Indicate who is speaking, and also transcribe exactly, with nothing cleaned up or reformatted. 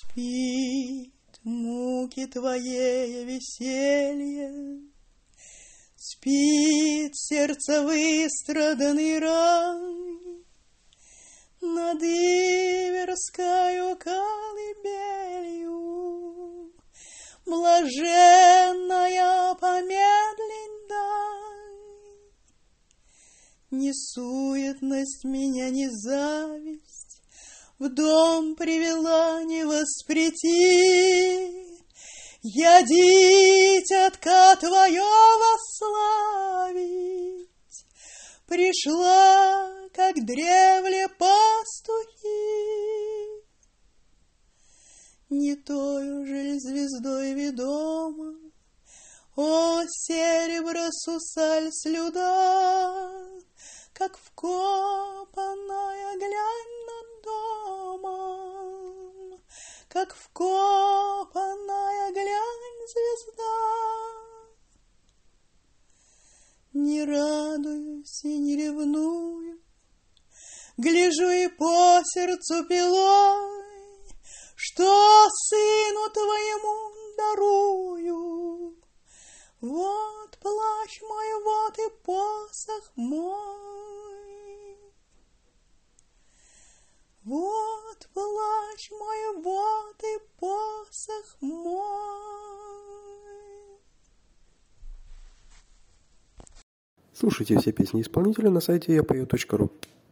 Speaker 1: Спит муки твоей веселье, спит сердце выстраданный рай над Иверскою колыбелью. Блаженная помедлень дай, ни суетность меня, ни зависть в дом привела, не воспрети. Я дитятка твоего славить пришла, как древле пастухи. Не тою же звездой ведома, о, серебро сусаль слюда, как вкопанная, глянь над домом, как вкопанная, глянь, звезда. Не радуюсь и не ревную, гляжу и по сердцу пилой, что сыну твоему дарую. Вот плащ мой, вот и посох мой. Вот плащ мой, вот и посох мой.
Speaker 2: Слушайте все песни исполнителя на сайте я пою точка ру.